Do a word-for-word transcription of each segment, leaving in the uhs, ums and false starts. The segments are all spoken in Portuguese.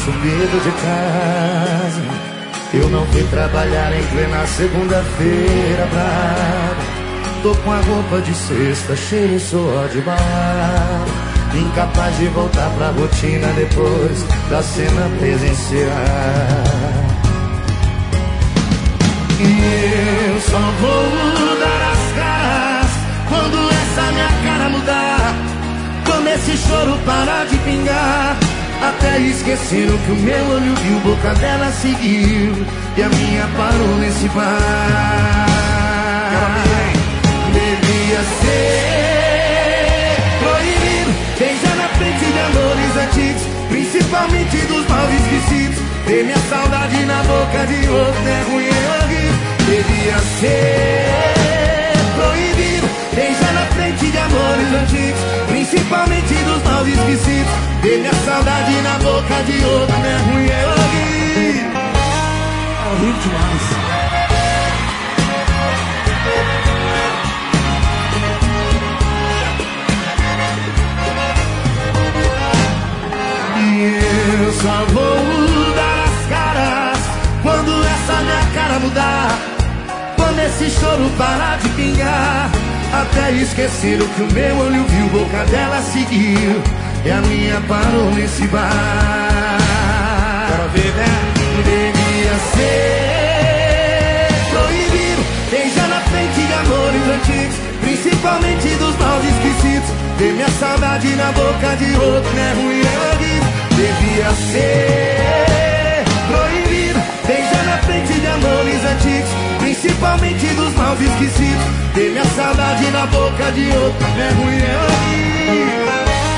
passo medo de casa. Eu não fui trabalhar em plena segunda-feira brava. Tô com a roupa de sexta cheia de suor de balada, incapaz de voltar pra rotina depois da cena presencial. E eu só vou mudar as caras quando essa minha cara mudar, quando esse choro parar de pingar. Até esqueceram que o meu olho viu, boca dela seguiu e a minha parou nesse bar. Devia ser proibido beijar na frente de amores antigos, principalmente dos mal esquecidos. Ter minha saudade na boca de outro é ruim, é horrível. Devia ser proibido beijar na frente de amores antigos, principalmente dos mal esquecidos. Ter minha saudade na boca de outro é ruim, é horrível. É horrível demais. Eu só vou mudar as caras quando essa minha cara mudar, quando esse choro parar de pingar. Até esqueceram que o meu olho viu, boca dela seguiu e a minha parou nesse bar. Quero ver, né? Devia ser proibido beijar na frente de amores antigos, principalmente dos mal esquecidos. Ter minha saudade na boca de outro não é ruim, é horrível. Devia ser proibido beijar na frente de amores antigos, principalmente dos mal esquecidos. Ter minha saudade na boca de outro não é ruim, é horrível.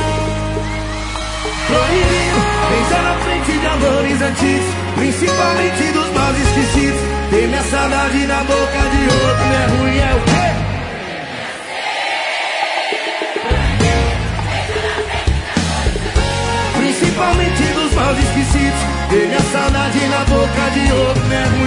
Proibido beijar na frente de amores antigos, principalmente dos mal esquecidos. Ter minha saudade na boca de outro não é ruim, é o quê? Principalmente dos mal esquecidos. Ter minha saudade na boca de outro, né?